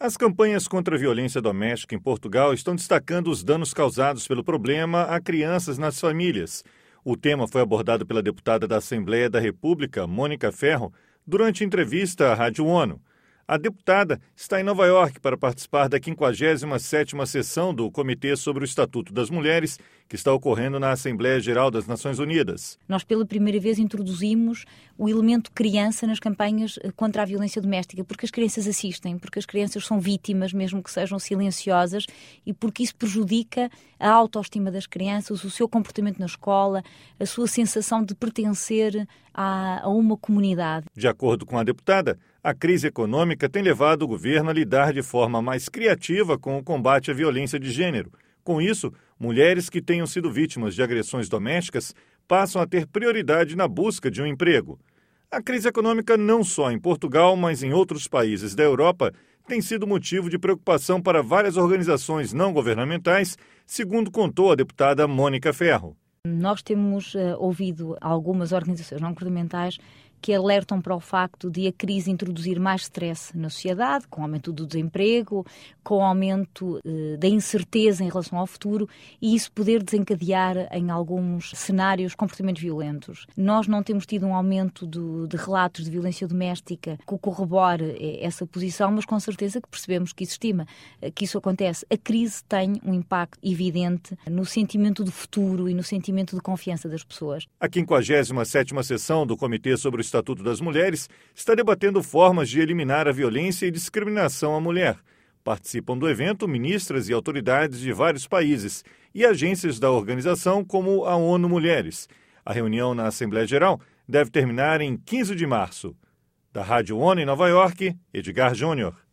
As campanhas contra a violência doméstica em Portugal estão destacando os danos causados pelo problema a crianças nas famílias. O tema foi abordado pela deputada da Assembleia da República, Mônica Ferro, durante entrevista à Rádio ONU. A deputada está em Nova York para participar da 57ª sessão do Comitê sobre o Estatuto das Mulheres, que está ocorrendo na Assembleia Geral das Nações Unidas. Nós, pela primeira vez, introduzimos o elemento criança nas campanhas contra a violência doméstica, porque as crianças assistem, porque as crianças são vítimas, mesmo que sejam silenciosas, e porque isso prejudica a autoestima das crianças, o seu comportamento na escola, a sua sensação de pertencer a uma comunidade. De acordo com a deputada, a crise econômica tem levado o governo a lidar de forma mais criativa com o combate à violência de gênero. Com isso, mulheres que tenham sido vítimas de agressões domésticas passam a ter prioridade na busca de um emprego. A crise econômica, não só em Portugal, mas em outros países da Europa, tem sido motivo de preocupação para várias organizações não governamentais, segundo contou a deputada Mônica Ferro. Nós temos ouvido algumas organizações não governamentais que alertam para o facto de a crise introduzir mais stress na sociedade, com o aumento do desemprego, com o aumento da incerteza em relação ao futuro, e isso poder desencadear em alguns cenários comportamentos violentos. Nós não temos tido um aumento de relatos de violência doméstica que corrobore essa posição, mas com certeza que percebemos que isso acontece. A crise tem um impacto evidente no sentimento do futuro e no sentimento de confiança das pessoas. A 57ª sessão do Comitê sobre o Estatuto das Mulheres está debatendo formas de eliminar a violência e discriminação à mulher. Participam do evento ministras e autoridades de vários países e agências da organização como a ONU Mulheres. A reunião na Assembleia Geral deve terminar em 15 de março. Da Rádio ONU em Nova York, Edgar Júnior.